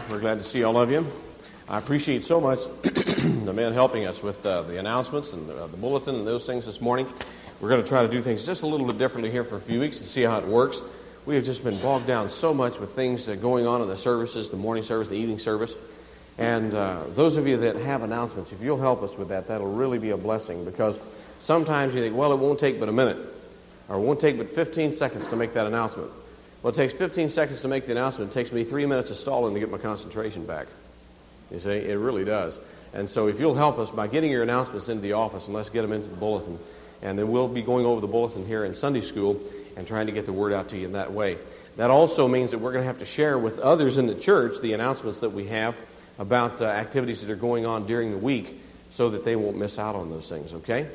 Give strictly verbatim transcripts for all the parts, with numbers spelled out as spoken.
We're glad to see all of you. I appreciate so much the men helping us with uh, the announcements and uh, the bulletin and those things this morning. We're going to try to do things just a little bit differently here for a few weeks to see how it works. We have just been bogged down so much with things uh, going on in the services, the morning service, the evening service. And uh, those of you that have announcements, if you'll help us with that, that'll really be a blessing, because sometimes you think, well, it won't take but a minute, or it won't take but fifteen seconds to make that announcement. Well, it takes fifteen seconds to make the announcement. It takes me three minutes of stalling to get my concentration back. You see, it really does. And so if you'll help us by getting your announcements into the office, and let's get them into the bulletin. And then we'll be going over the bulletin here in Sunday school and trying to get the word out to you in that way. That also means that we're going to have to share with others in the church the announcements that we have about uh, activities that are going on during the week, so that they won't miss out on those things, okay?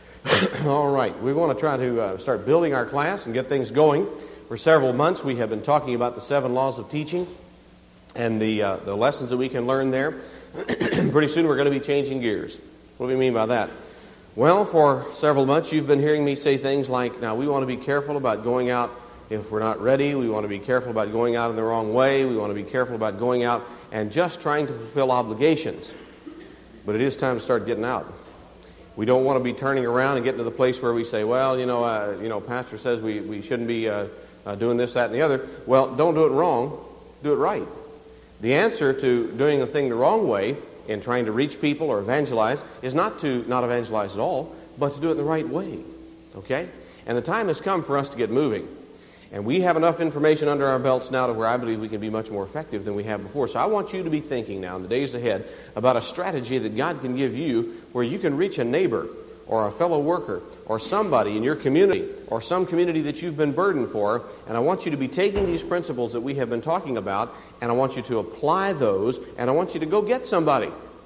All right, we want to try to uh, start building our class and get things going. For several months, we have been talking about the seven laws of teaching and the uh, the lessons that we can learn there. Pretty soon we're going to be changing gears. What do we mean by that? Well, for several months you've been hearing me say things like, now we want to be careful about going out if we're not ready. We want to be careful about going out in the wrong way. We want to be careful about going out and just trying to fulfill obligations. But it is time to start getting out. We don't want to be turning around and getting to the place where we say, well, you know, uh, you know, Pastor says we, we shouldn't be uh, uh, doing this, that, and the other. Well, don't do it wrong. Do it right. The answer to doing the thing the wrong way in trying to reach people or evangelize is not to not evangelize at all, but to do it the right way. Okay? And the time has come for us to get moving. And we have enough information under our belts now to where I believe we can be much more effective than we have before. So I want you to be thinking now in the days ahead about a strategy that God can give you where you can reach a neighbor or a fellow worker or somebody in your community or some community that you've been burdened for. And I want you to be taking these principles that we have been talking about, and I want you to apply those, and I want you to go get somebody,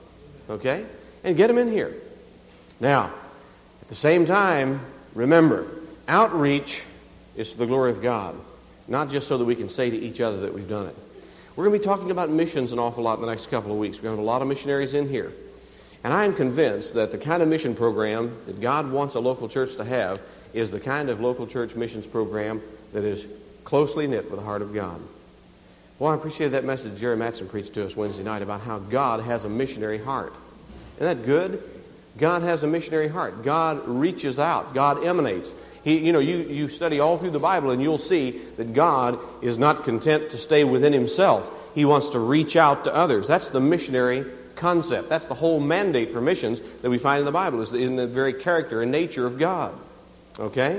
okay? And get them in here. Now, at the same time, remember, outreach is to the glory of God, not just so that we can say to each other that we've done it. We're going to be talking about missions an awful lot in the next couple of weeks. We're going to have a lot of missionaries in here. And I am convinced that the kind of mission program that God wants a local church to have is the kind of local church missions program that is closely knit with the heart of God. Well, I appreciate that message Jerry Mattson preached to us Wednesday night about how God has a missionary heart. Isn't that good? God has a missionary heart. God reaches out. God emanates. He, you know, you, you study all through the Bible and you'll see that God is not content to stay within himself. He wants to reach out to others. That's the missionary concept. That's the whole mandate for missions that we find in the Bible, is in the very character and nature of God. Okay?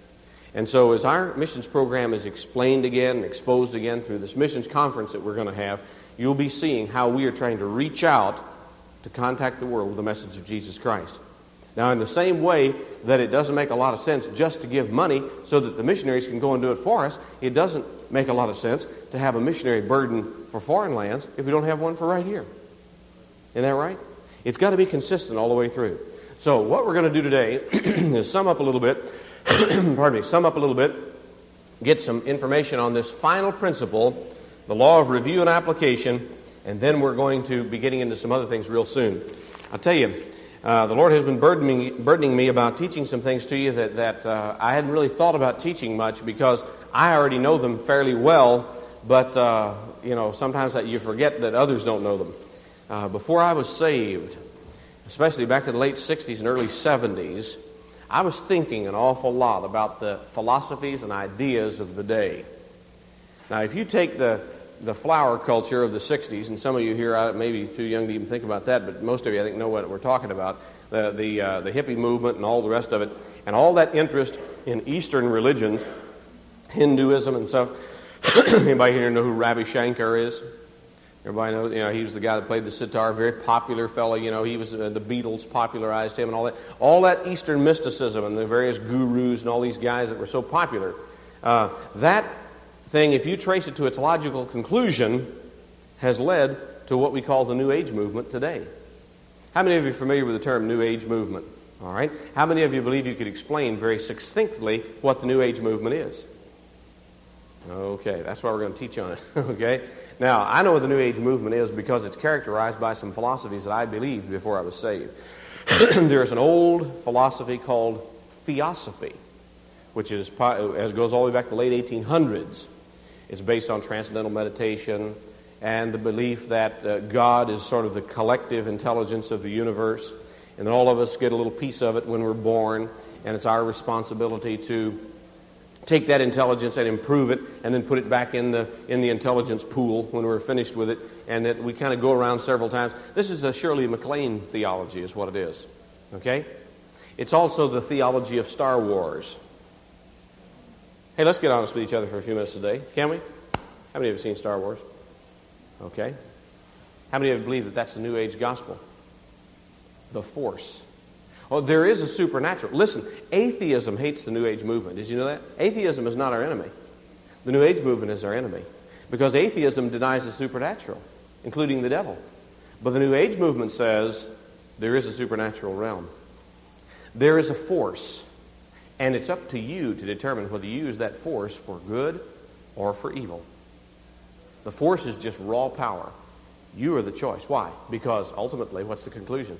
And so as our missions program is explained again and exposed again through this missions conference that we're going to have, you'll be seeing how we are trying to reach out to contact the world with the message of Jesus Christ. Now, in the same way that it doesn't make a lot of sense just to give money so that the missionaries can go and do it for us, it doesn't make a lot of sense to have a missionary burden for foreign lands if we don't have one for right here. Isn't that right? It's got to be consistent all the way through. So what we're going to do today is sum up a little bit, pardon me, sum up a little bit, get some information on this final principle, the law of review and application, and then we're going to be getting into some other things real soon. I'll tell you, Uh, the Lord has been burdening, burdening me about teaching some things to you that, that uh, I hadn't really thought about teaching much, because I already know them fairly well, but, uh, you know, sometimes you forget that others don't know them. Uh, before I was saved, especially back in the late sixties and early seventies, I was thinking an awful lot about the philosophies and ideas of the day. Now, if you take the the flower culture of the sixties, and some of you here may be too young to even think about that, but most of you, I think, know what we're talking about, the the, uh, the hippie movement and all the rest of it, and all that interest in Eastern religions, Hinduism and stuff. Anybody here know who Ravi Shankar is? Everybody knows, you know, he was the guy that played the sitar, very popular fellow, you know, he was, uh, the Beatles popularized him and all that. All that Eastern mysticism and the various gurus and all these guys that were so popular, uh, that thing, if you trace it to its logical conclusion, has led to what we call the New Age movement today. How many of you are familiar with the term New Age movement? All right. How many of you believe you could explain very succinctly what the New Age movement is? Okay, that's why we're going to teach on it. Okay. Now, I know what the New Age movement is because it's characterized by some philosophies that I believed before I was saved. There's an old philosophy called theosophy, which is as goes all the way back to the late eighteen hundreds. It's based on transcendental meditation and the belief that uh, God is sort of the collective intelligence of the universe, and that all of us get a little piece of it when we're born, and it's our responsibility to take that intelligence and improve it, and then put it back in the in the intelligence pool when we're finished with it, and that we kind of go around several times. This is a Shirley MacLaine theology is what it is. Okay? It's also the theology of Star Wars. Hey, let's get honest with each other for a few minutes today, can we? How many of you have seen Star Wars? Okay. How many of you believe that that's the New Age gospel? The Force. Oh, there is a supernatural. Listen, atheism hates the New Age movement. Did you know that? Atheism is not our enemy. The New Age movement is our enemy. Because atheism denies the supernatural, including the devil. But the New Age movement says there is a supernatural realm. There is a force. And it's up to you to determine whether you use that force for good or for evil. The force is just raw power. You are the choice. Why? Because ultimately, what's the conclusion?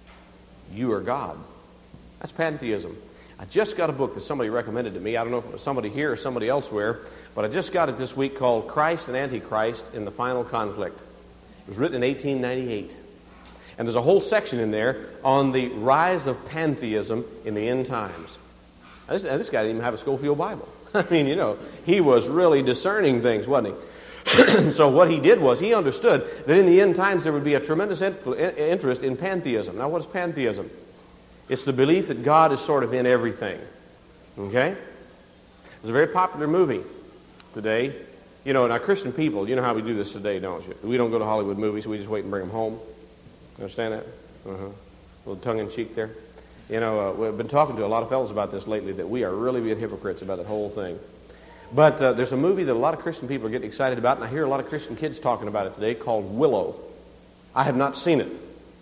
You are God. That's pantheism. I just got a book that somebody recommended to me. I don't know if it was somebody here or somebody elsewhere, but I just got it this week called Christ and Antichrist in the Final Conflict. It was written in eighteen ninety-eight. And there's a whole section in there on the rise of pantheism in the end times. Now, this, now, this guy didn't even have a Schofield Bible. I mean, you know, he was really discerning things, wasn't he? So what he did was he understood that in the end times there would be a tremendous interest in pantheism. Now, what is pantheism? It's the belief that God is sort of in everything. Okay? There's a very popular movie today. You know, now Christian people, you know how we do this today, don't you? We don't go to Hollywood movies. We just wait and bring them home. You understand that? Uh-huh. A little tongue-in-cheek there. You know, uh, we've been talking to a lot of fellows about this lately, that we are really being hypocrites about that whole thing. But uh, there's a movie that a lot of Christian people are getting excited about, and I hear a lot of Christian kids talking about it today, called Willow. I have not seen it.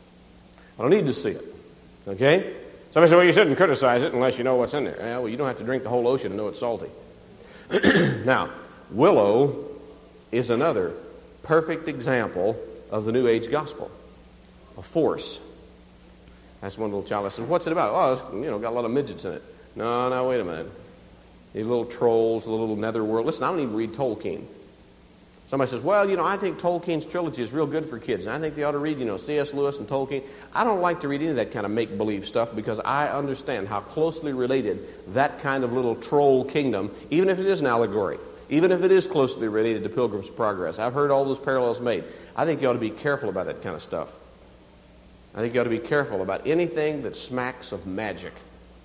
I don't need to see it. Okay? Somebody said, well, you shouldn't criticize it unless you know what's in there. Yeah, well, you don't have to drink the whole ocean to know it's salty. Now, Willow is another perfect example of the New Age gospel. A force. That's one little child. I said, what's it about? Oh, it's, you know, got a lot of midgets in it. No, no, wait a minute. These little trolls, the little netherworld. Listen, I don't even read Tolkien. Somebody says, well, you know, I think Tolkien's trilogy is real good for kids, and I think they ought to read, you know, C S Lewis and Tolkien. I don't like to read any of that kind of make-believe stuff because I understand how closely related that kind of little troll kingdom, even if it is an allegory, even if it is closely related to Pilgrim's Progress. I've heard all those parallels made. I think you ought to be careful about that kind of stuff. I think you ought to be careful about anything that smacks of magic.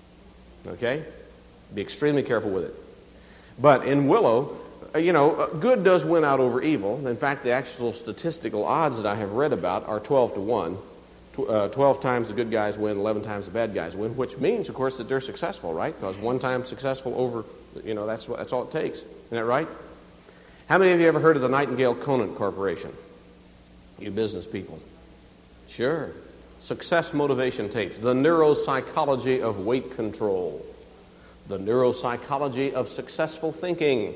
Okay? Be extremely careful with it. But in Willow, you know, good does win out over evil. In fact, the actual statistical odds that I have read about are twelve to one. twelve times the good guys win, eleven times the bad guys win, which means, of course, that they're successful, right? Because one time successful over, you know, that's what, that's all it takes. Isn't that right? How many of you ever heard of the Nightingale Conant Corporation? You business people. Sure. Success motivation tapes. The neuropsychology of weight control. The neuropsychology of successful thinking.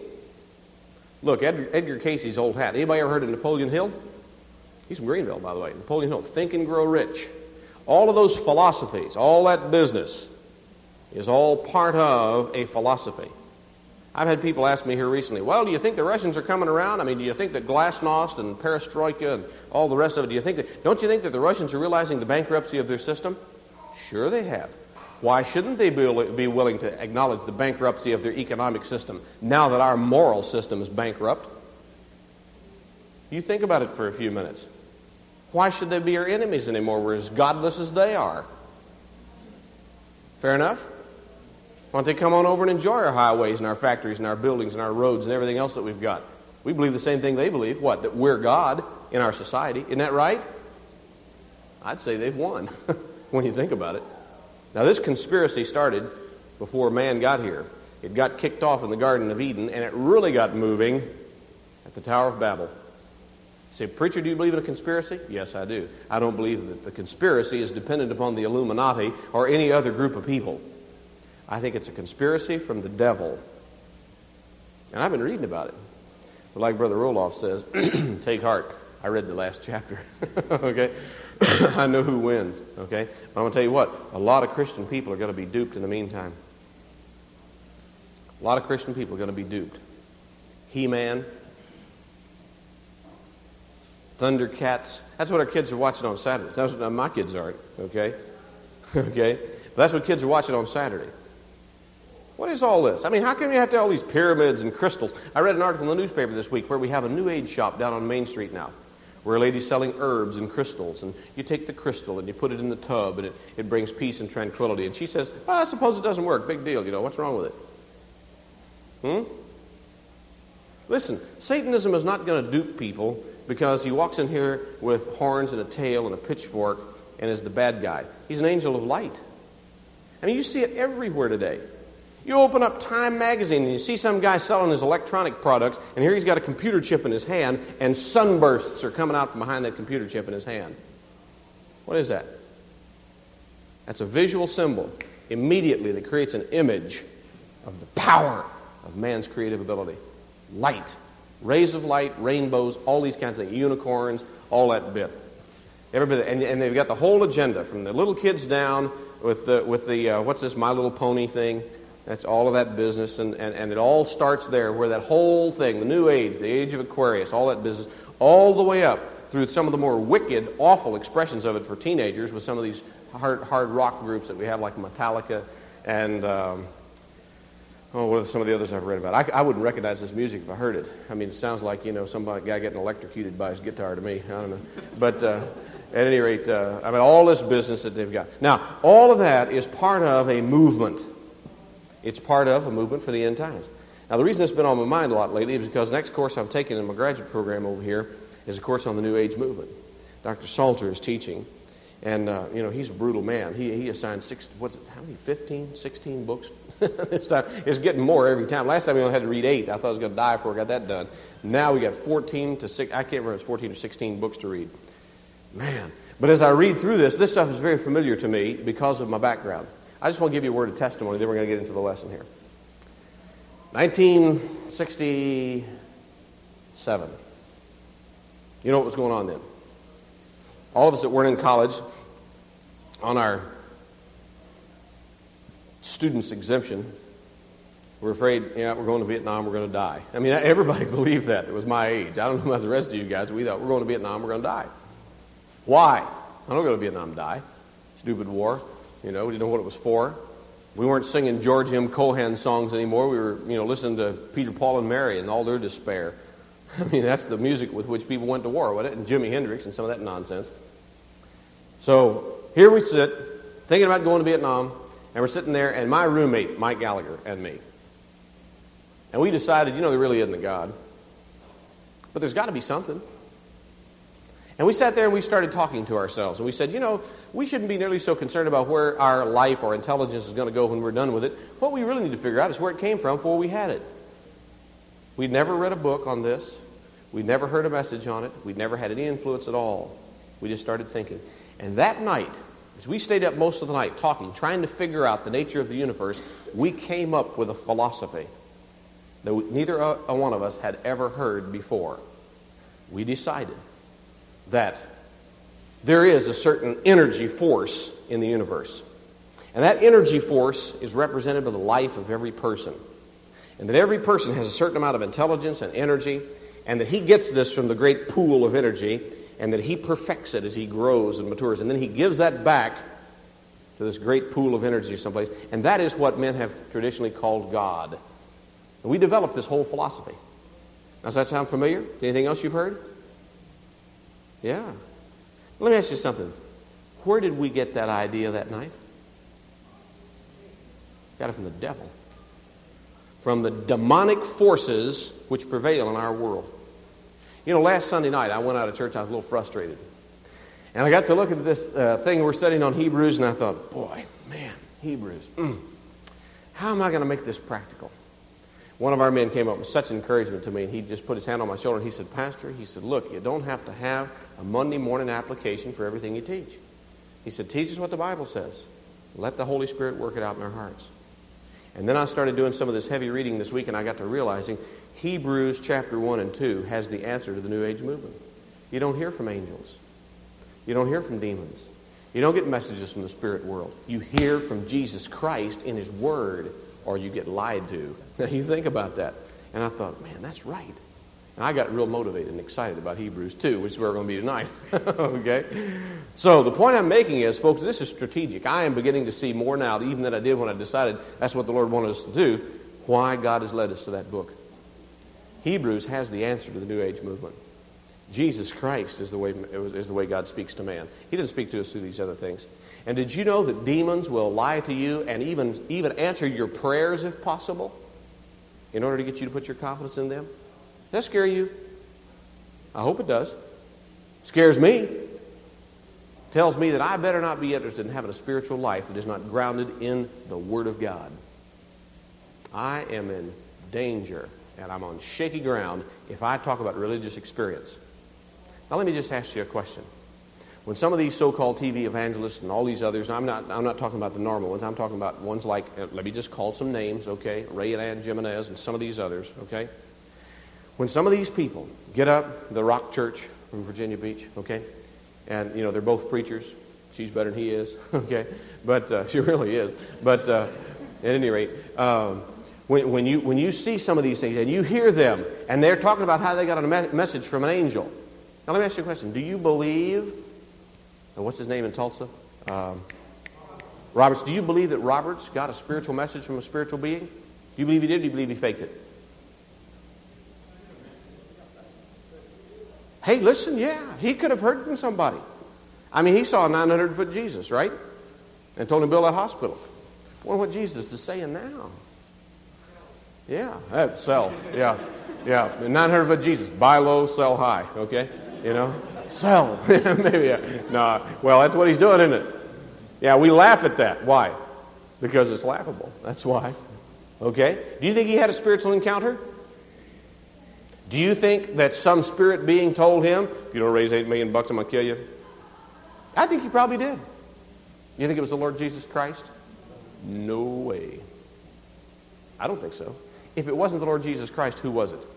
Look, Edgar, Edgar Casey's old hat. Anybody ever heard of Napoleon Hill? He's from Greenville, by the way. Napoleon Hill, Think and Grow Rich. All of those philosophies, all that business is all part of a philosophy. I've had people ask me here recently, well, do you think the Russians are coming around? I mean, do you think that glasnost and perestroika and all the rest of it, do you think that, don't you think that the Russians are realizing the bankruptcy of their system? Sure they have. Why shouldn't they be willing to acknowledge the bankruptcy of their economic system now that our moral system is bankrupt? You think about it for a few minutes. Why should they be our enemies anymore? We're as godless as they are. Fair enough? Why don't they come on over and enjoy our highways and our factories and our buildings and our roads and everything else that we've got? We believe the same thing they believe. What? That we're God in our society. Isn't that right? I'd say they've won when you think about it. Now, this conspiracy started before man got here. It got kicked off in the Garden of Eden, and it really got moving at the Tower of Babel. Say, preacher, do you believe in a conspiracy? Yes, I do. I don't believe that the conspiracy is dependent upon the Illuminati or any other group of people. I think it's a conspiracy from the devil. And I've been reading about it. But like Brother Roloff says, take heart. I read the last chapter. Okay? I know who wins. Okay? But I'm going to tell you what. A lot of Christian people are going to be duped in the meantime. A lot of Christian people are going to be duped. He-Man. Thundercats. That's what our kids are watching on Saturdays. That's what my kids aren't, okay? Okay? But that's what kids are watching on Saturday. What is all this? I mean, how come you have to have all these pyramids and crystals? I read an article in the newspaper this week where we have a New Age shop down on Main Street now, where a lady's selling herbs and crystals, and you take the crystal and you put it in the tub, and it, it brings peace and tranquility. And she says, well, I suppose it doesn't work. Big deal, you know. What's wrong with it? Hmm? Listen, Satanism is not going to dupe people because he walks in here with horns and a tail and a pitchfork and is the bad guy. He's an angel of light. I mean, you see it everywhere today. You open up Time magazine and you see some guy selling his electronic products, and here he's got a computer chip in his hand, and sunbursts are coming out from behind that computer chip in his hand. What is that? That's a visual symbol immediately that creates an image of the power of man's creative ability. Light. Rays of light, rainbows, all these kinds of things, unicorns, all that bit. Everybody, and, and they've got the whole agenda from the little kids down with the, with the uh, what's this, My Little Pony thing. That's all of that business, and, and, and it all starts there, where that whole thing, the New Age, the Age of Aquarius, all that business, all the way up through some of the more wicked, awful expressions of it for teenagers with some of these hard, hard rock groups that we have, like Metallica and, um, oh, what are some of the others I've read about? I, I wouldn't recognize this music if I heard it. I mean, it sounds like, you know, some guy getting electrocuted by his guitar to me. I don't know. But uh, at any rate, uh, I mean, all this business that they've got. Now, all of that is part of a movement. It's part of a movement for the end times. Now, the reason it's been on my mind a lot lately is because the next course I've taken in my graduate program over here is a course on the New Age movement. Doctor Salter is teaching, and, uh, you know, he's a brutal man. He, he assigned, six, what's it, how many, fifteen, sixteen books? This time, it's getting more every time. Last time we only had to read eight. I thought I was going to die before I got that done. Now we got fourteen to six, I can't remember if it's fourteen or sixteen books to read. Man. But as I read through this, this stuff is very familiar to me because of my background. I just want to give you a word of testimony, then we're going to get into the lesson here. nineteen sixty-seven. You know what was going on then? All of us that weren't in college, on our student's exemption, we're afraid, yeah, we're going to Vietnam, we're going to die. I mean, everybody believed that. It was my age. I don't know about the rest of you guys. We thought, we're going to Vietnam, we're going to die. Why? I don't go to Vietnam and die. Stupid war. You know, we didn't know what it was for. We weren't singing George M. Cohan songs anymore. We were, you know, listening to Peter, Paul, and Mary and all their despair. I mean, that's the music with which people went to war, wasn't it? And Jimi Hendrix and some of that nonsense. So here we sit, thinking about going to Vietnam, and we're sitting there, and my roommate, Mike Gallagher, and me. And we decided, you know, there really isn't a God. But there's got to be something. And we sat there and we started talking to ourselves. And we said, you know, we shouldn't be nearly so concerned about where our life or intelligence is going to go when we're done with it. What we really need to figure out is where it came from before we had it. We'd never read a book on this. We'd never heard a message on it. We'd never had any influence at all. We just started thinking. And that night, as we stayed up most of the night talking, trying to figure out the nature of the universe, we came up with a philosophy that we, neither a, one of us had ever heard before. We decided that there is a certain energy force in the universe. And that energy force is represented by the life of every person. And that every person has a certain amount of intelligence and energy, and that he gets this from the great pool of energy, and that he perfects it as he grows and matures. And then he gives that back to this great pool of energy someplace. And that is what men have traditionally called God. And we developed this whole philosophy. Now, does that sound familiar? Anything else you've heard? Yeah. Let me ask you something. Where did we get that idea that night? Got it from the devil. From the demonic forces which prevail in our world. You know, last Sunday night I went out of church. I was a little frustrated. And I got to look at this uh, thing we're studying on Hebrews, and I thought, boy, man, Hebrews. Mm, how am I going to make this practical? One of our men came up with such encouragement to me, and he just put his hand on my shoulder, and he said, Pastor, he said, look, you don't have to have a Monday morning application for everything you teach. He said, teach us what the Bible says. Let the Holy Spirit work it out in our hearts. And then I started doing some of this heavy reading this week, and I got to realizing Hebrews chapter one and two has the answer to the New Age movement. You don't hear from angels. You don't hear from demons. You don't get messages from the spirit world. You hear from Jesus Christ in His Word, or you get lied to. Now, you think about that. And I thought, man, that's right. And I got real motivated and excited about Hebrews two, which is where we're going to be tonight. Okay? So the point I'm making is, folks, this is strategic. I am beginning to see more now, even than I did when I decided that's what the Lord wanted us to do, why God has led us to that book. Hebrews has the answer to the New Age movement. Jesus Christ is the way is the way God speaks to man. He didn't speak to us through these other things. And did you know that demons will lie to you and even, even answer your prayers if possible in order to get you to put your confidence in them? Does that scare you? I hope it does. It scares me. Tells me that I better not be interested in having a spiritual life that is not grounded in the Word of God. I am in danger, and I'm on shaky ground if I talk about religious experience. Now let me just ask you a question. When some of these so-called T V evangelists and all these others, I'm not, I'm not talking about the normal ones, I'm talking about ones like, uh, let me just call some names, okay? Ray and Ann Jimenez and some of these others, okay? When some of these people get up, the Rock Church from Virginia Beach, okay? And, you know, they're both preachers. She's better than he is, okay? But uh, she really is. But uh, at any rate, um, when, when, you, when you see some of these things and you hear them and they're talking about how they got a me- message from an angel. Now let me ask you a question. Do you believe, and what's his name in Tulsa? Um, Roberts. Do you believe that Roberts got a spiritual message from a spiritual being? Do you believe he did or do you believe he faked it? Hey, listen, yeah, he could have heard it from somebody. I mean, he saw a nine hundred foot Jesus, right? And told him to build that hospital. I wonder what Jesus is saying now. Yeah, that sell. Yeah, yeah. nine hundred foot Jesus. Buy low, sell high. Okay, you know, sell. Maybe. Yeah. No. Well, that's what he's doing, isn't it? Yeah, we laugh at that. Why? Because it's laughable. That's why. Okay. Do you think he had a spiritual encounter? Do you think that some spirit being told him, if you don't raise eight million bucks, I'm going to kill you? I think he probably did. You think it was the Lord Jesus Christ? No way. I don't think so. If it wasn't the Lord Jesus Christ, who was it? It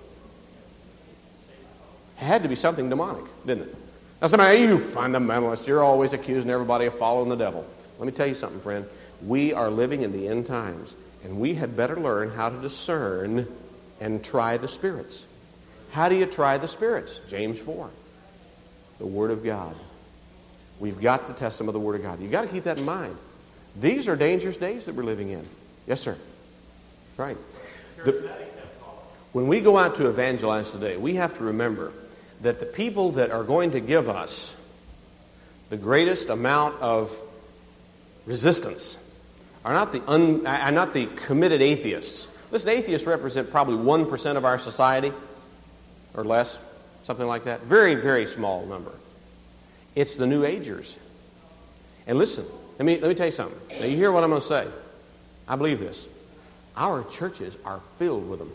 had to be something demonic, didn't it? Now somebody, you fundamentalists, you're always accusing everybody of following the devil. Let me tell you something, friend. We are living in the end times, and we had better learn how to discern and try the spirits. How do you try the spirits? James four. The Word of God. We've got to test them with the Word of God. You've got to keep that in mind. These are dangerous days that we're living in. Yes, sir. Right. The, when we go out to evangelize today, we have to remember that the people that are going to give us the greatest amount of resistance are not the un, are not the committed atheists. Listen, atheists represent probably one percent of our society or less, something like that. Very, very small number. It's the New Agers. And listen, let me, let me tell you something. Now, you hear what I'm going to say. I believe this. Our churches are filled with them.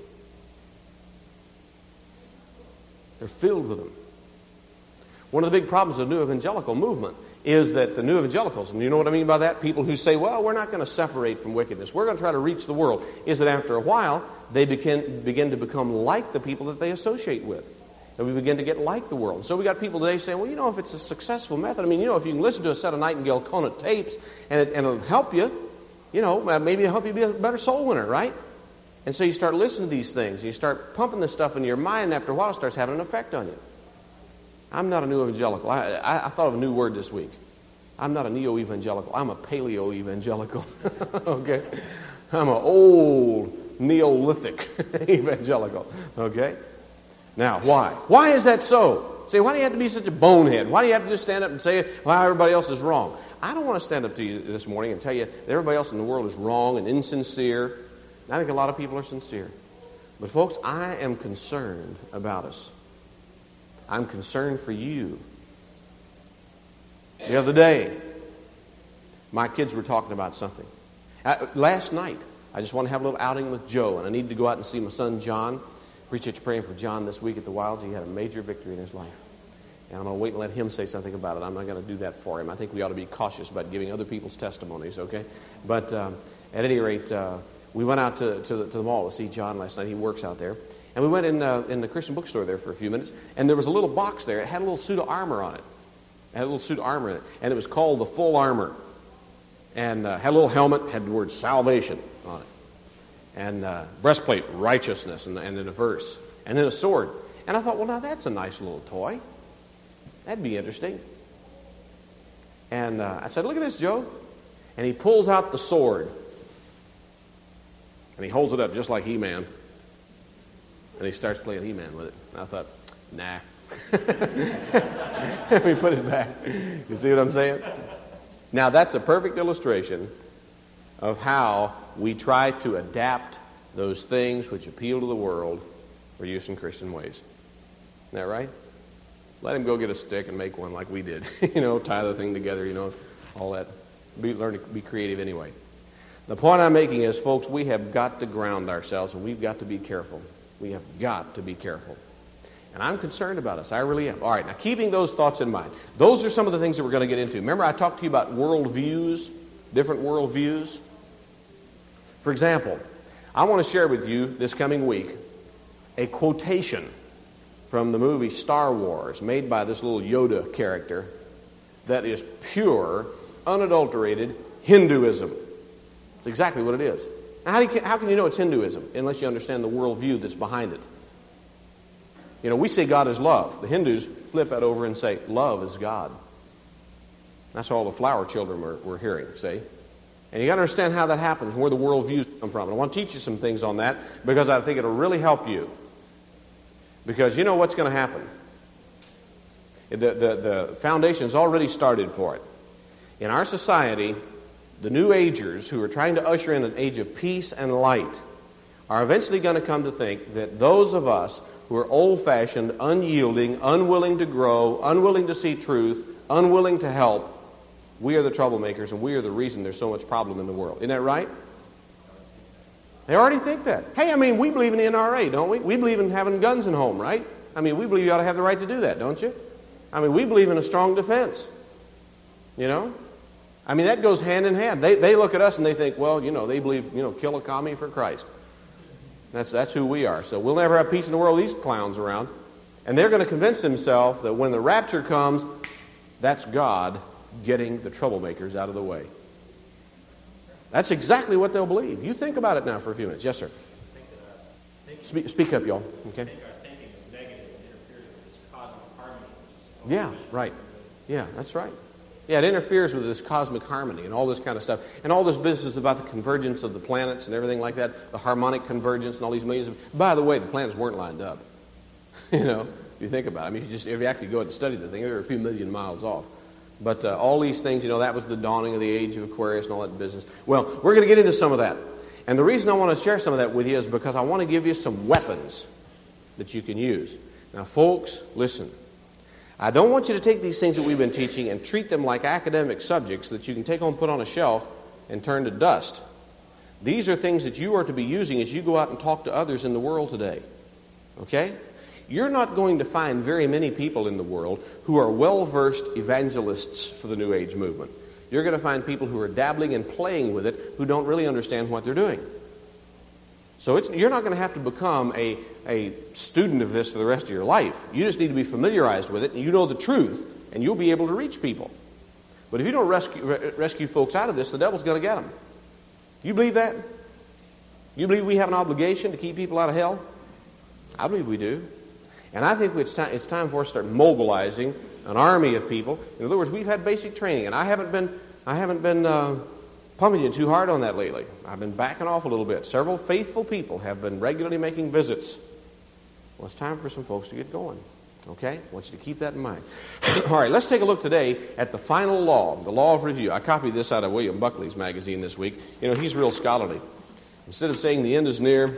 They're filled with them. One of the big problems of the New Evangelical movement is that the New Evangelicals, and you know what I mean by that? People who say, well, we're not going to separate from wickedness. We're going to try to reach the world. Is that after a while, they begin, begin to become like the people that they associate with. And we begin to get like the world. And so we got people today saying, well, you know, if it's a successful method, I mean, you know, if you can listen to a set of Nightingale Conant tapes and, it, and it'll help you, you know, maybe it'll help you be a better soul winner, right? And so you start listening to these things. You start pumping this stuff into your mind, and after a while it starts having an effect on you. I'm not a new evangelical. I, I, I thought of a new word this week. I'm not a neo-evangelical. I'm a paleo-evangelical. Okay? I'm an old Neolithic evangelical. Okay? Now, why? Why is that so? Say, why do you have to be such a bonehead? Why do you have to just stand up and say, well, everybody else is wrong? I don't want to stand up to you this morning and tell you that everybody else in the world is wrong and insincere. I think a lot of people are sincere. But folks, I am concerned about us. I'm concerned for you. The other day, my kids were talking about something. Uh, last night, I just want to have a little outing with Joe, and I need to go out and see my son John. Appreciate you praying for John this week at the Wilds. He had a major victory in his life. And I'm going to wait and let him say something about it. I'm not going to do that for him. I think we ought to be cautious about giving other people's testimonies, okay? But um, at any rate, uh, we went out to, to, the, to the mall to see John last night. He works out there. And we went in, uh, in the Christian bookstore there for a few minutes. And there was a little box there. It had a little suit of armor on it. It had a little suit of armor in it. And it was called the Full Armor. And uh, had a little helmet, had the word salvation on it. And uh, breastplate, righteousness, and, and then a verse. And then a sword. And I thought, well, now that's a nice little toy. That'd be interesting. And uh, I said, look at this, Joe. And he pulls out the sword. And he holds it up just like He-Man. And he starts playing He-Man with it. And I thought, nah. Let me put it back. You see what I'm saying? Now, that's a perfect illustration of how we try to adapt those things which appeal to the world for use in Christian ways. Isn't that right? Let him go get a stick and make one like we did. You know, tie the thing together, you know, all that. Be, learn to be creative anyway. The point I'm making is, folks, we have got to ground ourselves, and we've got to be careful. We have got to be careful. And I'm concerned about us. I really am. All right, now keeping those thoughts in mind, those are some of the things that we're going to get into. Remember I talked to you about worldviews, different worldviews? For example, I want to share with you this coming week a quotation from the movie Star Wars, made by this little Yoda character, that is pure, unadulterated Hinduism. It's exactly what it is. Now, how, do you, how can you know it's Hinduism unless you understand the worldview that's behind it? You know, we say God is love. The Hindus flip that over and say, love is God. That's all the flower children were, were hearing, see? And you got to understand how that happens, where the worldviews come from. And I want to teach you some things on that because I think it'll really help you. Because you know what's going to happen. The, the, the foundation has already started for it. In our society, the New Agers who are trying to usher in an age of peace and light are eventually going to come to think that those of us who are old-fashioned, unyielding, unwilling to grow, unwilling to see truth, unwilling to help, we are the troublemakers and we are the reason there's so much problem in the world. Isn't that right? They already think that. Hey, I mean, we believe in the N R A, don't we? We believe in having guns in home, right? I mean, we believe you ought to have the right to do that, don't you? I mean, we believe in a strong defense. You know? I mean, that goes hand in hand. They they look at us and they think, well, you know, they believe, you know, kill a commie for Christ. That's that's who we are. So we'll never have peace in the world with these clowns around. And they're going to convince themselves that when the rapture comes, that's God getting the troublemakers out of the way. That's exactly what they'll believe. You think about it now for a few minutes. Yes, sir. Speak, speak up, y'all. Okay. Yeah, right. Yeah, that's right. Yeah, it interferes with this cosmic harmony and all this kind of stuff. And all this business about the convergence of the planets and everything like that, the harmonic convergence and all these millions of... By the way, the planets weren't lined up. You know, if you think about it. I mean, if you, just, if you actually go and study the thing, they're a few million miles off. But uh, all these things, you know, that was the dawning of the age of Aquarius and all that business. Well, we're going to get into some of that. And the reason I want to share some of that with you is because I want to give you some weapons that you can use. Now, folks, listen. I don't want you to take these things that we've been teaching and treat them like academic subjects that you can take home, put on a shelf, and turn to dust. These are things that you are to be using as you go out and talk to others in the world today. Okay? You're not going to find very many people in the world who are well-versed evangelists for the New Age movement. You're going to find people who are dabbling and playing with it who don't really understand what they're doing. So it's, you're not going to have to become a, a student of this for the rest of your life. You just need to be familiarized with it, and you know the truth, and you'll be able to reach people. But if you don't rescue, re- rescue folks out of this, the devil's going to get them. You believe that? You believe we have an obligation to keep people out of hell? I believe we do. And I think it's time, it's time for us to start mobilizing an army of people. In other words, we've had basic training, and I haven't been, I haven't been uh, pumping you too hard on that lately. I've been backing off a little bit. Several faithful people have been regularly making visits. Well, it's time for some folks to get going. Okay? I want you to keep that in mind. All right, let's take a look today at the final law, the law of review. I copied this out of William Buckley's magazine this week. You know, he's real scholarly. Instead of saying the end is near,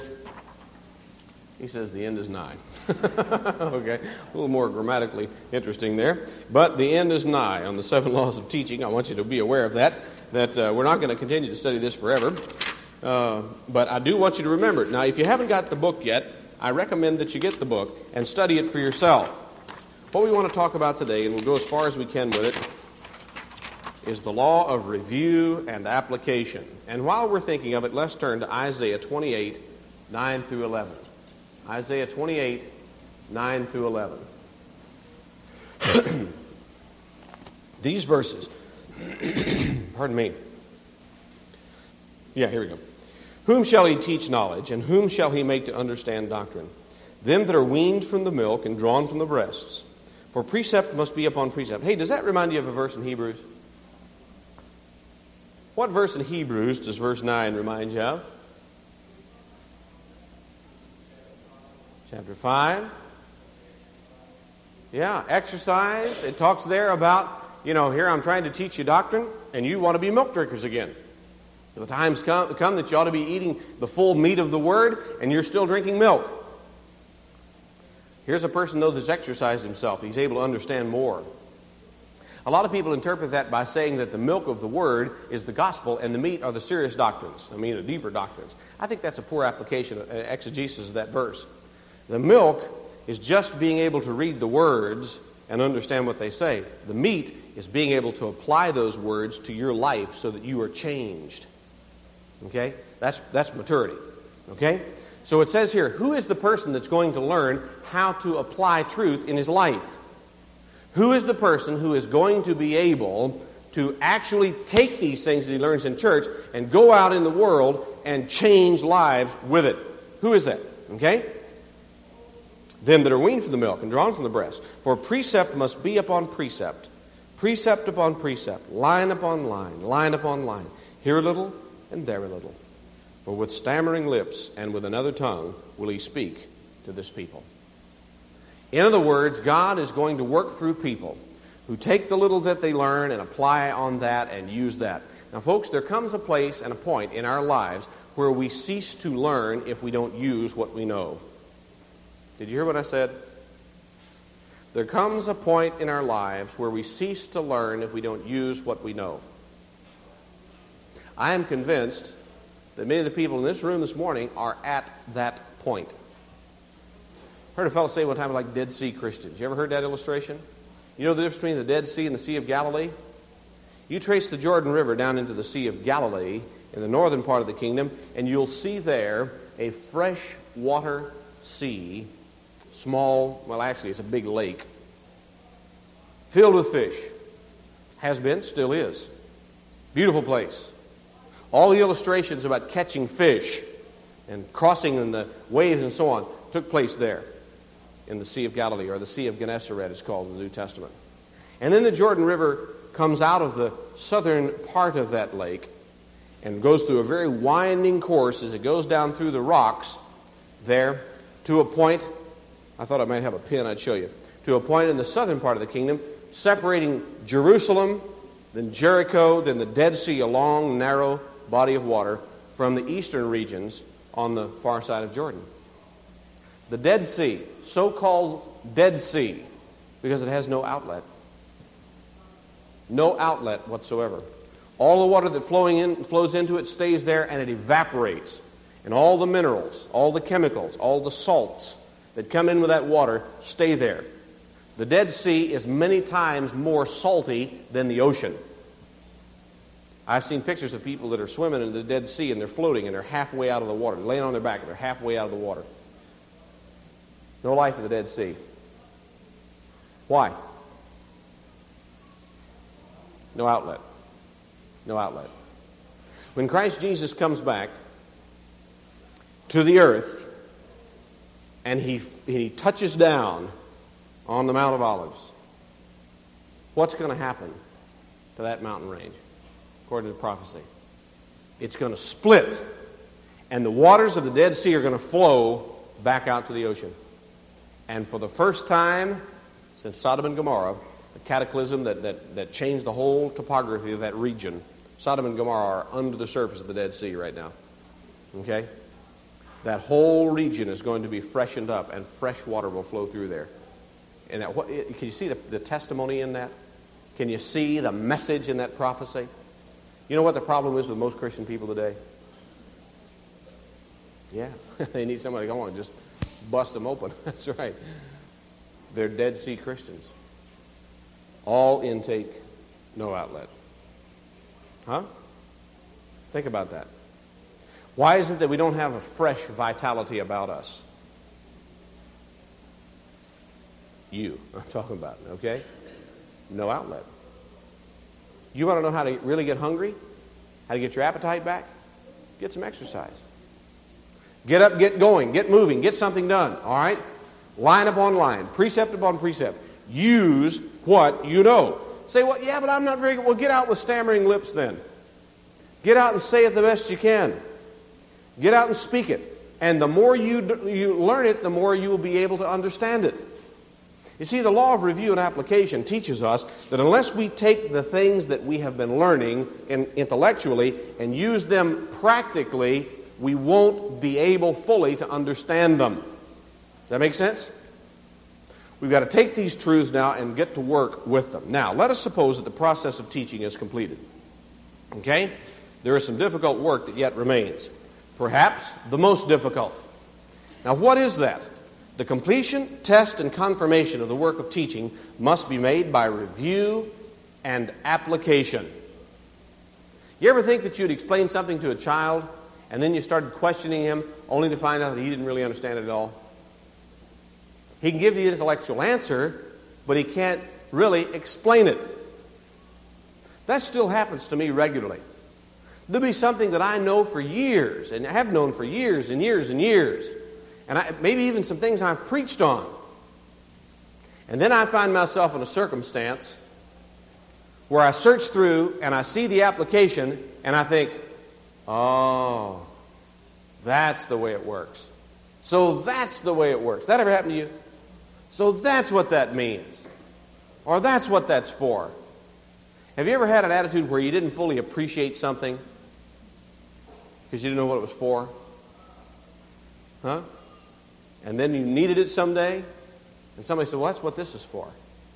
he says the end is nigh. Okay, a little more grammatically interesting there. But the end is nigh on the seven laws of teaching. I want you to be aware of that, that uh, we're not going to continue to study this forever. Uh, but I do want you to remember it. Now, if you haven't got the book yet, I recommend that you get the book and study it for yourself. What we want to talk about today, and we'll go as far as we can with it, is the law of review and application. And while we're thinking of it, let's turn to Isaiah twenty-eight, nine through eleven. Isaiah twenty-eight, nine through eleven. These verses, pardon me. Yeah, here we go. Whom shall he teach knowledge, and whom shall he make to understand doctrine? them that are weaned from the milk and drawn from the breasts. For precept must be upon precept. Hey, does that remind you of a verse in Hebrews? What verse in Hebrews does verse nine remind you of? Chapter five. Yeah, exercise. It talks there about, you know, here I'm trying to teach you doctrine, and you want to be milk drinkers again. The time's come, come that you ought to be eating the full meat of the Word, and you're still drinking milk. Here's a person, though, that's exercised himself. He's able to understand more. A lot of people interpret that by saying that the milk of the Word is the gospel and the meat are the serious doctrines, I mean the deeper doctrines. I think that's a poor application, uh, exegesis of that verse. The milk is just being able to read the words and understand what they say. The meat is being able to apply those words to your life so that you are changed. Okay? That's, that's maturity. Okay? So it says here, who is the person that's going to learn how to apply truth in his life? Who is the person who is going to be able to actually take these things that he learns in church and go out in the world and change lives with it? Who is that? Okay? Them that are weaned from the milk and drawn from the breast. For precept must be upon precept, precept upon precept, line upon line, line upon line, here a little and there a little. For with stammering lips and with another tongue will he speak to this people. In other words, God is going to work through people who take the little that they learn and apply on that and use that. Now, folks, there comes a place and a point in our lives where we cease to learn if we don't use what we know. Did you hear what I said? There comes a point in our lives where we cease to learn if we don't use what we know. I am convinced that many of the people in this room this morning are at that point. I heard a fellow say one time, like Dead Sea Christians. You ever heard that illustration? You know the difference between the Dead Sea and the Sea of Galilee? You trace the Jordan River down into the Sea of Galilee in the northern part of the kingdom, and you'll see there a fresh water sea, small, well actually it's a big lake, filled with fish. Has been, still is. Beautiful place. All the illustrations about catching fish and crossing in the waves and so on took place there in the Sea of Galilee, or the Sea of Gennesaret it's called in the New Testament. And then the Jordan River comes out of the southern part of that lake and goes through a very winding course as it goes down through the rocks there to a point, I thought I might have a pin I'd show you, to a point in the southern part of the kingdom separating Jerusalem, then Jericho, then the Dead Sea, a long, narrow body of water from the eastern regions on the far side of Jordan. The Dead Sea, so-called Dead Sea, because it has no outlet. No outlet whatsoever. All the water that flowing in, flows into it stays there and it evaporates. And all the minerals, all the chemicals, all the salts that come in with that water stay there. The Dead Sea is many times more salty than the ocean. I've seen pictures of people that are swimming in the Dead Sea and they're floating and they're halfway out of the water. They're laying on their back and they're halfway out of the water. No life in the Dead Sea. Why? No outlet. No outlet. When Christ Jesus comes back to the earth and he, he touches down on the Mount of Olives, what's going to happen to that mountain range? According to prophecy, it's going to split, and the waters of the Dead Sea are going to flow back out to the ocean. And for the first time since Sodom and Gomorrah, the cataclysm that, that, that changed the whole topography of that region, Sodom and Gomorrah are under the surface of the Dead Sea right now. Okay? That whole region is going to be freshened up, and fresh water will flow through there. And that, what, can you see the, the testimony in that? Can you see the message in that prophecy? You know what the problem is with most Christian people today? Yeah, they need somebody to come on and just bust them open. That's right. They're Dead Sea Christians. All intake, no outlet. Huh? Think about that. Why is it that we don't have a fresh vitality about us? You, I'm talking about, okay? No outlet. You want to know how to really get hungry? How to get your appetite back? Get some exercise. Get up, get going, get moving, get something done, all right? line upon line, precept upon precept. Use what you know. Say, well, yeah, but I'm not very good. Well, get out with stammering lips then. Get out and say it the best you can. Get out and speak it. And the more you, you learn it, the more you will be able to understand it. You see, the law of review and application teaches us that unless we take the things that we have been learning in, intellectually and use them practically, we won't be able fully to understand them. Does that make sense? We've got to take these truths now and get to work with them. Now, let us suppose that the process of teaching is completed. Okay? There is some difficult work that yet remains. Perhaps the most difficult. Now, what is that? The completion, test, and confirmation of the work of teaching must be made by review and application. You ever think that you'd explain something to a child and then you started questioning him only to find out that he didn't really understand it at all? He can give the intellectual answer, but he can't really explain it. That still happens to me regularly. There'll be something that I know for years, and have known for years and years and years, and I, maybe even some things I've preached on. And then I find myself in a circumstance where I search through and I see the application and I think, oh, that's the way it works. So that's the way it works. That ever happened to you? So that's what that means. Or that's what that's for. Have you ever had an attitude where you didn't fully appreciate something because you didn't know what it was for? Huh? And then you needed it someday, and somebody said, well, that's what this is for.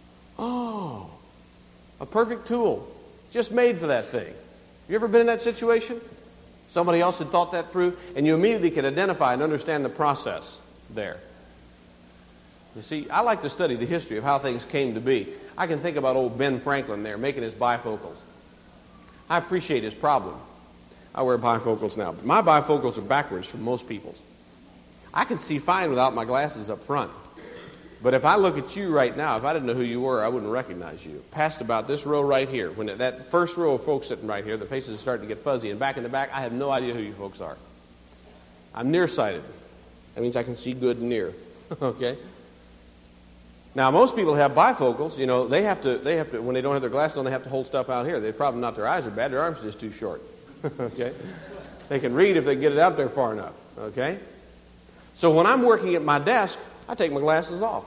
Oh, a perfect tool, just made for that thing. You ever been in that situation? Somebody else had thought that through, and you immediately could identify and understand the process there. You see, I like to study the history of how things came to be. I can think about old Ben Franklin there making his bifocals. I appreciate his problem. I wear bifocals now, but my bifocals are backwards from most people's. I can see fine without my glasses up front. But if I look at you right now, if I didn't know who you were, I wouldn't recognize you. Past about this row right here, when that first row of folks sitting right here, the faces are starting to get fuzzy, and back in the back, I have no idea who you folks are. I'm nearsighted. That means I can see good near. Okay? Now, most people have bifocals. You know, they have to, they have to, when they don't have their glasses on, they have to hold stuff out here. They're probably not their eyes are bad, their arms are just too short. Okay? They can read if they get it out there far enough. Okay? So when I'm working at my desk, I take my glasses off.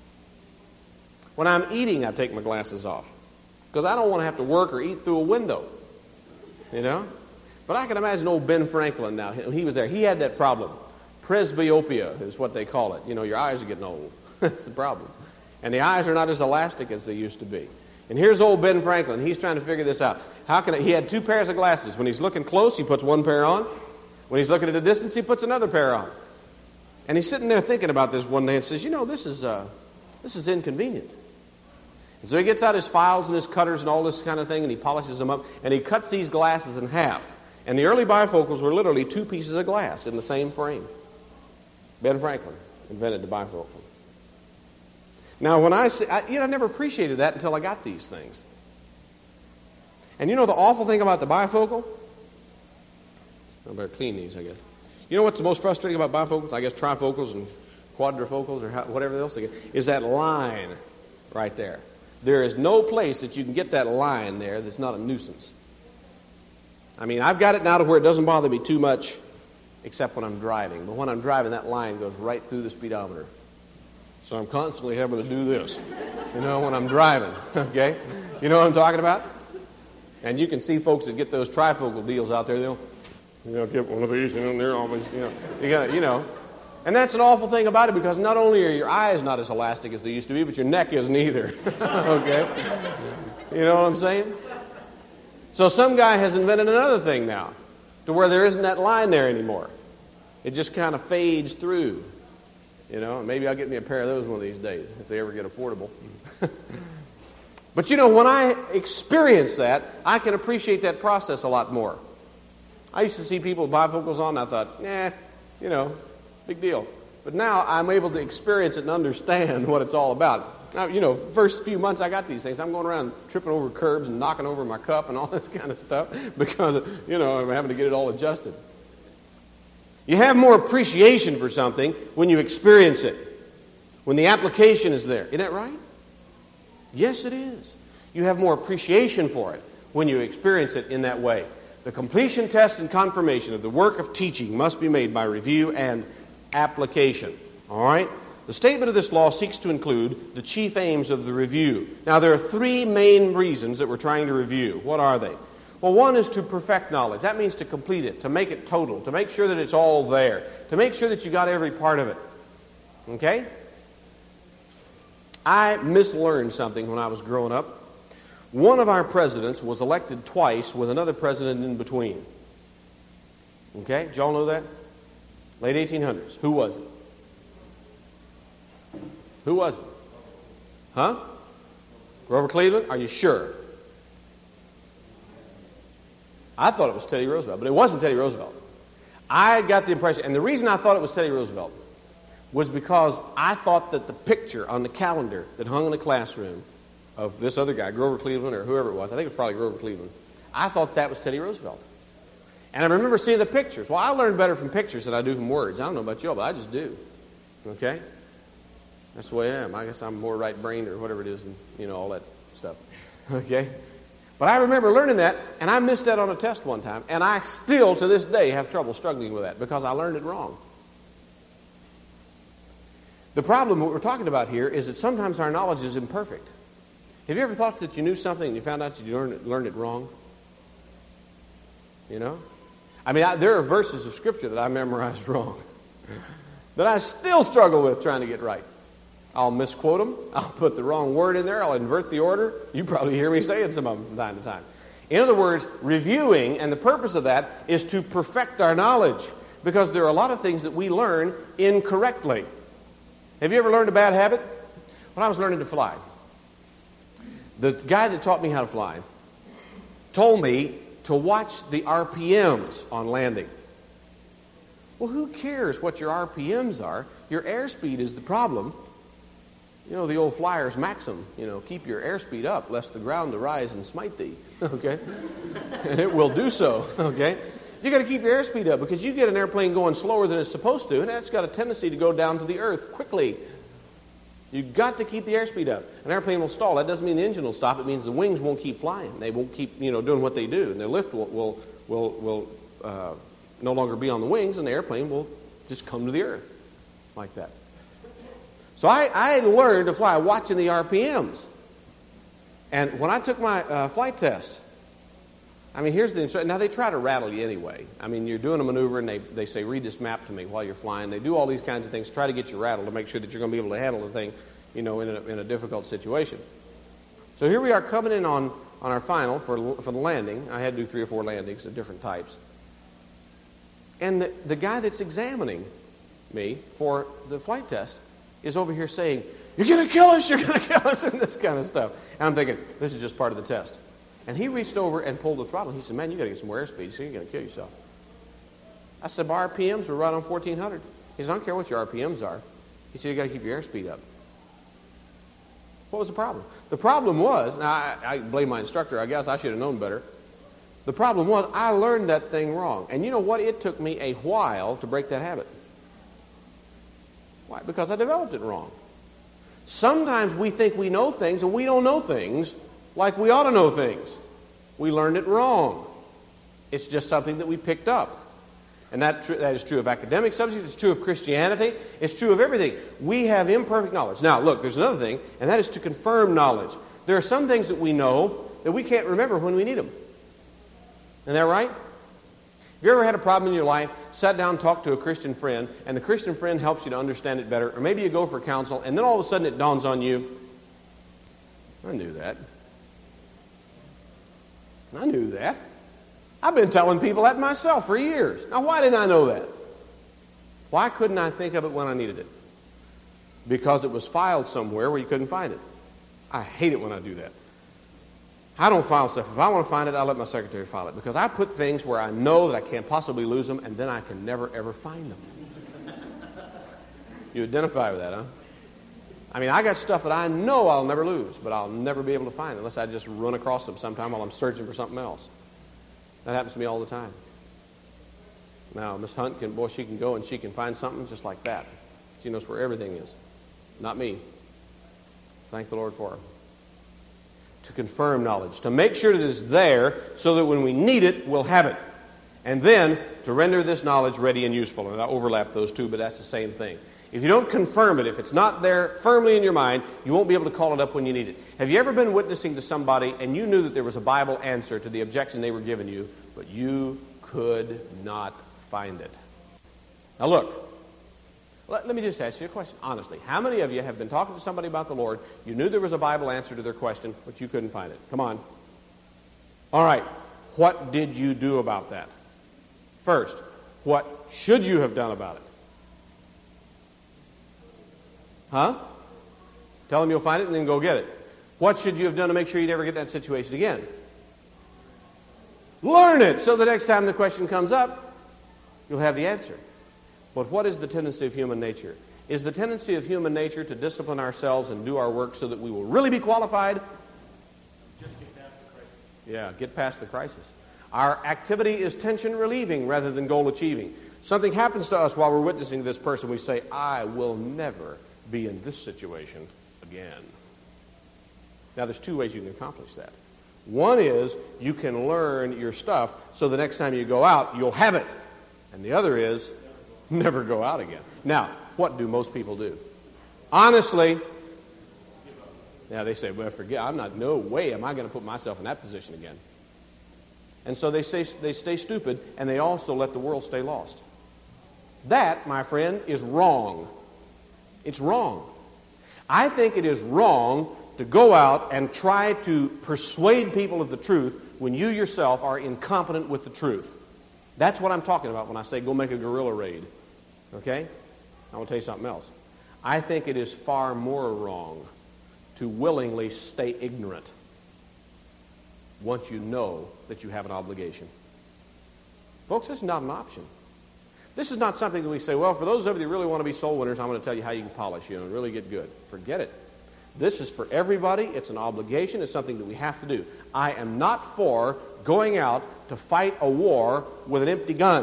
When I'm eating, I take my glasses off. Because I don't want to have to work or eat through a window. You know? But I can imagine old Ben Franklin now. He was there. He had that problem. Presbyopia is what they call it. You know, your eyes are getting old. That's the problem. And the eyes are not as elastic as they used to be. And here's old Ben Franklin. He's trying to figure this out. How can I, he had two pairs of glasses. When he's looking close, he puts one pair on. When he's looking at a distance, he puts another pair on. And he's sitting there thinking about this one day and says, you know, this is uh, this is inconvenient. And so he gets out his files and his cutters and all this kind of thing, and he polishes them up, and he cuts these glasses in half. And the early bifocals were literally two pieces of glass in the same frame. Ben Franklin invented the bifocal. Now, when I say, I, you know, I never appreciated that until I got these things. And you know the awful thing about the bifocal? I better clean these, I guess. You know what's the most frustrating about bifocals? I guess trifocals and quadrifocals or how, whatever else they get, is that line right there. There is no place that you can get that line there that's not a nuisance. I mean, I've got it now to where it doesn't bother me too much, except when I'm driving. But when I'm driving, that line goes right through the speedometer. So I'm constantly having to do this, you know, when I'm driving, okay? You know what I'm talking about? And you can see folks that get those trifocal deals out there, they'll, you know, get one of these, you know, and they're always, you know, you got to, you know. And that's an awful thing about it, because not only are your eyes not as elastic as they used to be, but your neck isn't either, okay? You know what I'm saying? So some guy has invented another thing now, to where there isn't that line there anymore. It just kind of fades through. You know, maybe I'll get me a pair of those one of these days, if they ever get affordable. But you know, when I experience that, I can appreciate that process a lot more. I used to see people with bifocals on, and I thought, nah, you know, big deal. But now I'm able to experience it and understand what it's all about. Now, you know, first few months I got these things, I'm going around tripping over curbs and knocking over my cup and all this kind of stuff because, you know, I'm having to get it all adjusted. You have more appreciation for something when you experience it. when the application is there. Isn't that right? Yes, it is. You have more appreciation for it when you experience it in that way. The completion, test, and confirmation of the work of teaching must be made by review and application. All right? The statement of this law seeks to include the chief aims of the review. Now, there are three main reasons that we're trying to review. What are they? Well, one is to perfect knowledge. That means to complete it, to make it total, to make sure that it's all there, to make sure that you got every part of it. Okay? I mislearned something when I was growing up. One of our presidents was elected twice with another president in between. Okay? Did y'all know that? Late eighteen hundreds. Who was it? Who was it? Huh? Grover Cleveland? Are you sure? I thought it was Teddy Roosevelt, but it wasn't Teddy Roosevelt. I got the impression, and the reason I thought it was Teddy Roosevelt was because I thought that the picture on the calendar that hung in the classroom of this other guy, Grover Cleveland or whoever it was, I think it was probably Grover Cleveland, I thought that was Teddy Roosevelt. And I remember seeing the pictures. Well, I learn better from pictures than I do from words. I don't know about y'all, but I just do. Okay? That's the way I am. I guess I'm more right-brained or whatever it is, and, you know, all that stuff. Okay? But I remember learning that, and I missed that on a test one time, and I still, to this day, have trouble struggling with that because I learned it wrong. The problem, what we're talking about here, is that sometimes our knowledge is imperfect. Have you ever thought that you knew something and you found out that you learned it, learned it wrong? You know? I mean, I, there are verses of Scripture that I memorized wrong that I still struggle with trying to get right. I'll misquote them. I'll put the wrong word in there. I'll invert the order. You probably hear me saying some of them from time to time. In other words, reviewing, and the purpose of that is to perfect our knowledge, because there are a lot of things that we learn incorrectly. Have you ever learned a bad habit? When I was learning to fly, the guy that taught me how to fly told me to watch the R P Ms on landing. Well, who cares what your R P Ms are? Your airspeed is the problem. You know, the old flyer's maxim, you know, keep your airspeed up, lest the ground arise and smite thee, okay? And it will do so, okay? You got to keep your airspeed up, because you get an airplane going slower than it's supposed to, and that's got a tendency to go down to the earth quickly. You've got to keep the airspeed up. An airplane will stall. That doesn't mean the engine will stop. It means the wings won't keep flying. They won't keep, you know, doing what they do, and their lift will will will, will uh, no longer be on the wings, and the airplane will just come to the earth like that. So I, I learned to fly watching the R P Ms. And when I took my uh, flight test, I mean, here's the instruction. Now, they try to rattle you anyway. I mean, you're doing a maneuver, and they, they say, read this map to me while you're flying. They do all these kinds of things, try to get you rattled to make sure that you're going to be able to handle the thing, you know, in a, in a difficult situation. So here we are coming in on, on our final for, for the landing. I had to do three or four landings of different types. And the, the guy that's examining me for the flight test is over here saying, you're going to kill us, you're going to kill us, and this kind of stuff. And I'm thinking, this is just part of the test. And he reached over and pulled the throttle. He said, man, you got to get some more airspeed. He said, you're going to kill yourself. I said, my R P Ms were right on fourteen hundred. He said, I don't care what your R P Ms are. He said, you got to keep your airspeed up. What was the problem? The problem was, now I, I blame my instructor. I guess I should have known better. The problem was, I learned that thing wrong. And you know what? It took me a while to break that habit. Why? Because I developed it wrong. Sometimes we think we know things, and we don't know things like we ought to know things. We learned it wrong. It's just something that we picked up. And that, tr- that is true of academic subjects. It's true of Christianity. It's true of everything. We have imperfect knowledge. Now, look, there's another thing, and that is to confirm knowledge. There are some things that we know that we can't remember when we need them. Isn't that right? Have you ever had a problem in your life, sat down, talked to a Christian friend, and the Christian friend helps you to understand it better, or maybe you go for counsel, and then all of a sudden it dawns on you, I knew that. I knew that. I've been telling people that myself for years. Now, why didn't I know that? Why couldn't I think of it when I needed it? Because it was filed somewhere where you couldn't find it. I hate it when I do that. I don't file stuff. If I want to find it, I let my secretary file it, because I put things where I know that I can't possibly lose them, and then I can never, ever find them. You identify with that, huh? I mean, I got stuff that I know I'll never lose, but I'll never be able to find unless I just run across them sometime while I'm searching for something else. That happens to me all the time. Now, Miss Hunt, can, boy, she can go and she can find something just like that. She knows where everything is. not me. Thank the Lord for it. To confirm knowledge, to make sure that it's there so that when we need it, we'll have it. And then to render this knowledge ready and useful. And I overlap those two, but that's the same thing. If you don't confirm it, if it's not there firmly in your mind, you won't be able to call it up when you need it. Have you ever been witnessing to somebody and you knew that there was a Bible answer to the objection they were giving you, but you could not find it? Now look, let, let me just ask you a question, honestly. How many of you have been talking to somebody about the Lord, you knew there was a Bible answer to their question, but you couldn't find it? Come on. All right, what did you do about that? First, what should you have done about it? Huh? Tell them you'll find it and then go get it. What should you have done to make sure you never get that situation again? Learn it so the next time the question comes up, you'll have the answer. But what is the tendency of human nature? Is the tendency of human nature to discipline ourselves and do our work so that we will really be qualified? Just get past the crisis. Yeah, get past the crisis. Our activity is tension relieving rather than goal achieving. Something happens to us while we're witnessing to this person. We say, I will never be in this situation again. Now, there's two ways you can accomplish that. One is you can learn your stuff so the next time you go out, you'll have it. And the other is never go out again. Now, what do most people do? Honestly, yeah, they say, well, forget, I'm not, no way am I going to put myself in that position again. And so they say they stay stupid, and they also let the world stay lost. That, my friend, is wrong. It's wrong. I think it is wrong to go out and try to persuade people of the truth when you yourself are incompetent with the truth. That's what I'm talking about when I say go make a guerrilla raid. Okay? I want to tell you something else. I think it is far more wrong to willingly stay ignorant once you know that you have an obligation. Folks, this is not an option. This is not something that we say, well, for those of you that really want to be soul winners, I'm going to tell you how you can polish, you know, and really get good. Forget it. This is for everybody. It's an obligation. It's something that we have to do. I am not for going out to fight a war with an empty gun.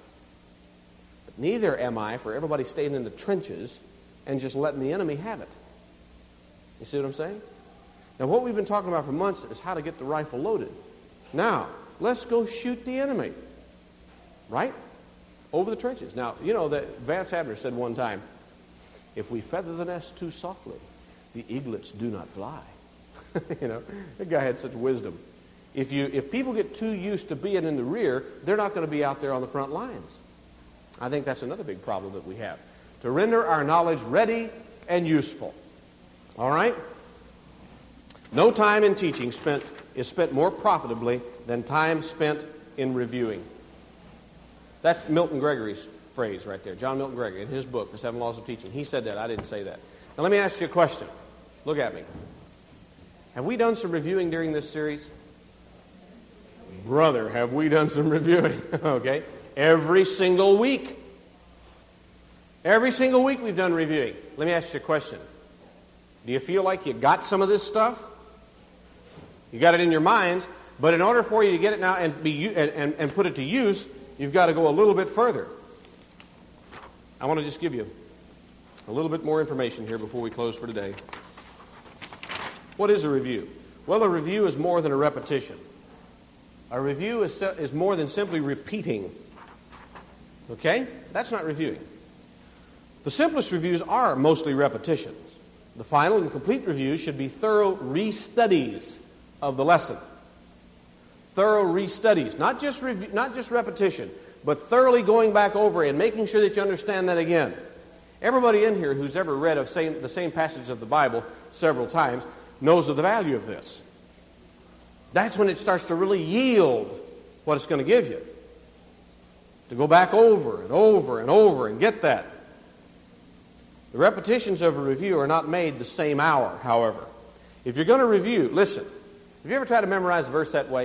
But neither am I for everybody staying in the trenches and just letting the enemy have it. You see what I'm saying? Now, what we've been talking about for months is how to get the rifle loaded. Now, let's go shoot the enemy. Right? Over the trenches. Now, you know that Vance Havner said one time, if we feather the nest too softly, the eaglets do not fly. You know, that guy had such wisdom. If you, if people get too used to being in the rear, they're not going to be out there on the front lines. I think that's another big problem that we have. To render our knowledge ready and useful. All right? No time in teaching spent is spent more profitably than time spent in reviewing. That's Milton Gregory's phrase right there. John Milton Gregory, in his book, The Seven Laws of Teaching. He said that. I didn't say that. Now, let me ask you a question. Look at me. Have we done some reviewing during this series? Brother, have we done some reviewing? Okay. Every single week. Every single week we've done reviewing. Let me ask you a question. Do you feel like you got some of this stuff? You got it in your minds, but in order for you to get it now and, be, and, and, and put it to use, you've got to go a little bit further. I want to just give you a little bit more information here before we close for today. What is a review? Well, a review is more than a repetition. A review is, is more than simply repeating. Okay? That's not reviewing. The simplest reviews are mostly repetitions. The final and complete review should be thorough restudies of the lesson. Thorough restudies, not just review, not just repetition, but thoroughly going back over and making sure that you understand that again. Everybody in here who's ever read of same, the same passage of the Bible several times knows of the value of this. That's when it starts to really yield what it's going to give you. To go back over and over and over and get that. The repetitions of a review are not made the same hour, however. If you're going to review, listen, have you ever tried to memorize a verse that way?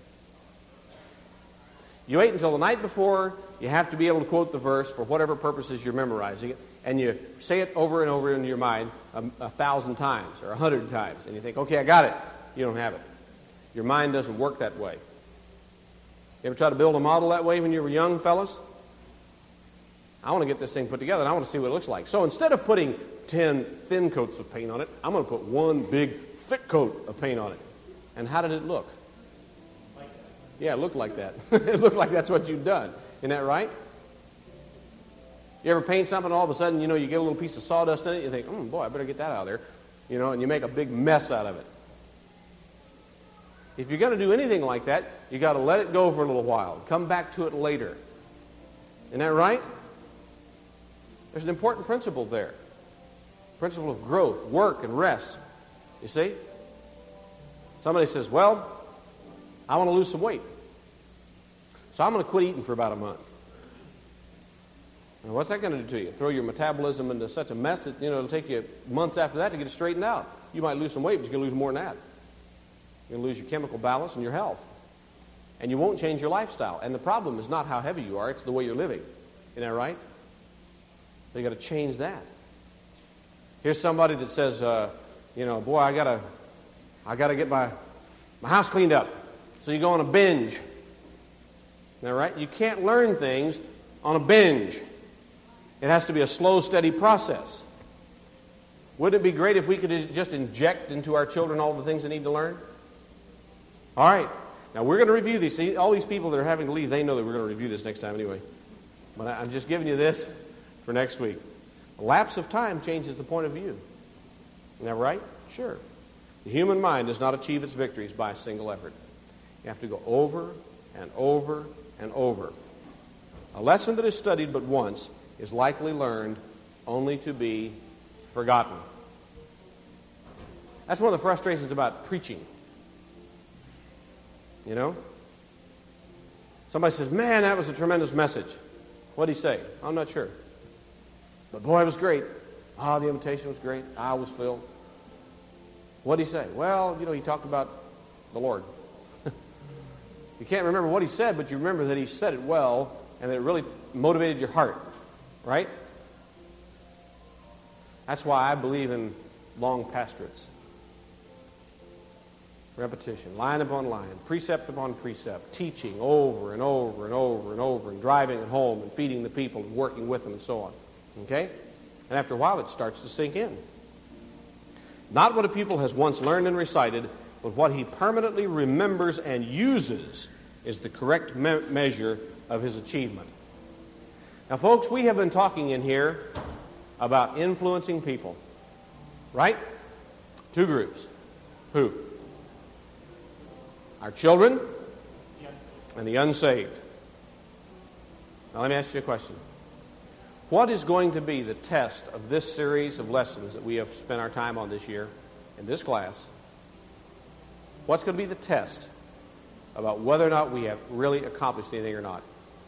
You wait until the night before, you have to be able to quote the verse for whatever purposes you're memorizing it, and you say it over and over in your mind a, a thousand times or a hundred times, and you think, okay, I got it. You don't have it. Your mind doesn't work that way. You ever try to build a model that way when you were young, fellas? I want to get this thing put together, and I want to see what it looks like. So instead of putting ten thin coats of paint on it, I'm going to put one big thick coat of paint on it. And how did it look? Like that. Yeah, it looked like that. It looked like that's what you've done. Isn't that right? You ever paint something, all of a sudden, you know, you get a little piece of sawdust in it, you think, oh, boy, I better get that out of there. You know, and you make a big mess out of it. If you're going to do anything like that, you got to let it go for a little while. Come back to it later. Isn't that right? There's an important principle there. Principle of growth, work, and rest. You see? Somebody says, well, I want to lose some weight. So I'm going to quit eating for about a month. Now, what's that going to do to you? Throw your metabolism into such a mess that, you know, it'll take you months after that to get it straightened out. You might lose some weight, but you're going to lose more than that. You're going to lose your chemical balance and your health. And you won't change your lifestyle. And the problem is not how heavy you are, it's the way you're living. Isn't that right? So you got to change that. Here's somebody that says, uh, you know, boy, I gotta, I gotta get my, my house cleaned up. So you go on a binge. Isn't that right? You can't learn things on a binge. It has to be a slow, steady process. Wouldn't it be great if we could just inject into our children all the things they need to learn? All right. Now we're going to review these. See, all these people that are having to leave, they know that we're going to review this next time anyway. But I'm just giving you this for next week. A lapse of time changes the point of view. Isn't that right? Sure. The human mind does not achieve its victories by a single effort. You have to go over and over and over. A lesson that is studied but once is likely learned only to be forgotten. That's one of the frustrations about preaching. You know? Somebody says, man, that was a tremendous message. What did he say? I'm not sure. But boy, it was great. Ah, oh, the invitation was great. I was filled. What did he say? Well, you know, he talked about the Lord. You can't remember what he said, but you remember that he said it well and that it really motivated your heart. Right? That's why I believe in long pastorates. Repetition, line upon line, precept upon precept, teaching over and over and over and over, and driving it home and feeding the people and working with them and so on. Okay? And after a while it starts to sink in. Not what a pupil has once learned and recited, but what he permanently remembers and uses is the correct me- measure of his achievement. Now, folks, we have been talking in here about influencing people. Right? Two groups. Who? Our children and the unsaved. Now, let me ask you a question. What is going to be the test of this series of lessons that we have spent our time on this year in this class? What's going to be the test about whether or not we have really accomplished anything or not?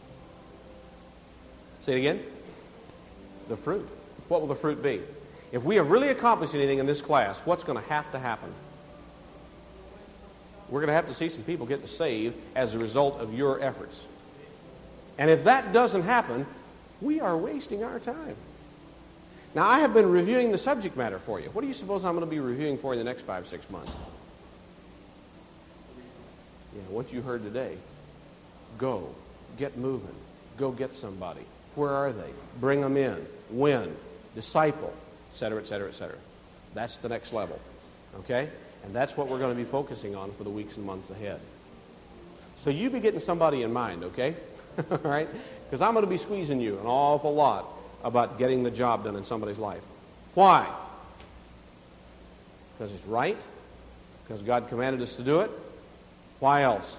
Say it again. The fruit. What will the fruit be? If we have really accomplished anything in this class, what's going to have to happen? We're going to have to see some people getting saved as a result of your efforts. And if that doesn't happen, we are wasting our time. Now, I have been reviewing the subject matter for you. What do you suppose I'm going to be reviewing for you in the next five, six months? Yeah, what you heard today. Go. Get moving. Go get somebody. Where are they? Bring them in. When? Disciple. Et cetera, et cetera, et cetera. That's the next level. Okay? And that's what we're going to be focusing on for the weeks and months ahead. So you be getting somebody in mind, okay? All right? Because I'm going to be squeezing you an awful lot about getting the job done in somebody's life. Why? Because it's right? Because God commanded us to do it? Why else?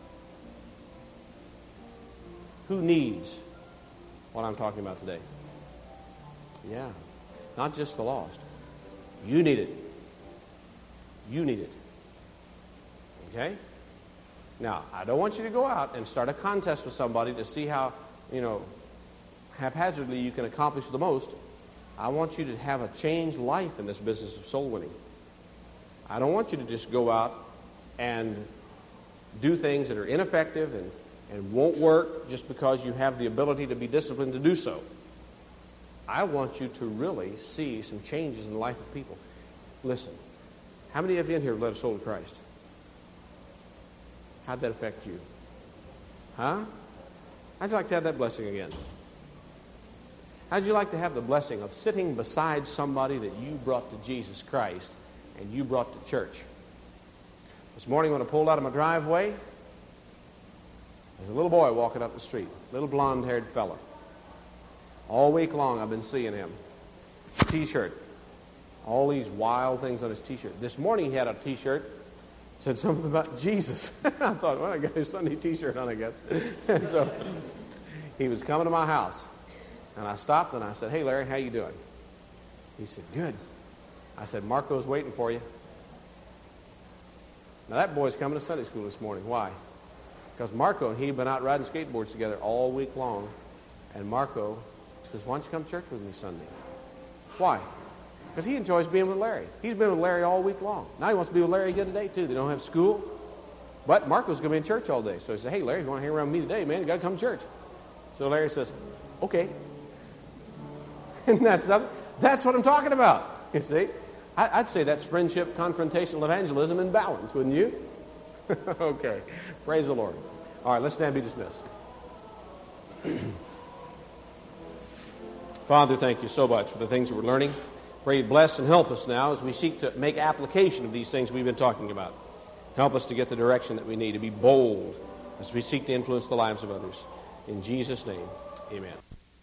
Who needs what I'm talking about today? Yeah. Not just the lost. You need it. You need it. Okay? Now, I don't want you to go out and start a contest with somebody to see how, you know, haphazardly you can accomplish the most. I want you to have a changed life in this business of soul winning. I don't want you to just go out and do things that are ineffective and, and won't work just because you have the ability to be disciplined to do so. I want you to really see some changes in the life of people. Listen, how many of you in here have led a soul to Christ? How'd that affect you? Huh? I'd like to have that blessing again. How'd you like to have the blessing of sitting beside somebody that you brought to Jesus Christ and you brought to church? This morning when I pulled out of my driveway, there's a little boy walking up the street, little blonde-haired fella. All week long I've been seeing him. T-shirt. All these wild things on his T-shirt. This morning he had a T-shirt said something about Jesus. I thought, well, I got his Sunday T-shirt on, I guess. And so he was coming to my house. And I stopped and I said, hey, Larry, how you doing? He said, good. I said, Marco's waiting for you. Now, that boy's coming to Sunday school this morning. Why? Because Marco and he have been out riding skateboards together all week long. And Marco says, why don't you come to church with me Sunday? Why? Because he enjoys being with Larry. He's been with Larry all week long. Now he wants to be with Larry again today, too. They don't have school. But Marco's going to be in church all day. So he said, hey, Larry, if you want to hang around with me today, man, you got to come to church. So Larry says, okay. And that's, that's what I'm talking about, you see. I, I'd say that's friendship, confrontational evangelism, and balance, wouldn't you? Okay. Praise the Lord. All right, let's stand and be dismissed. Father, thank you so much for the things that we're learning. Pray you bless and help us now as we seek to make application of these things we've been talking about. Help us to get the direction that we need, to be bold as we seek to influence the lives of others. In Jesus' name, amen.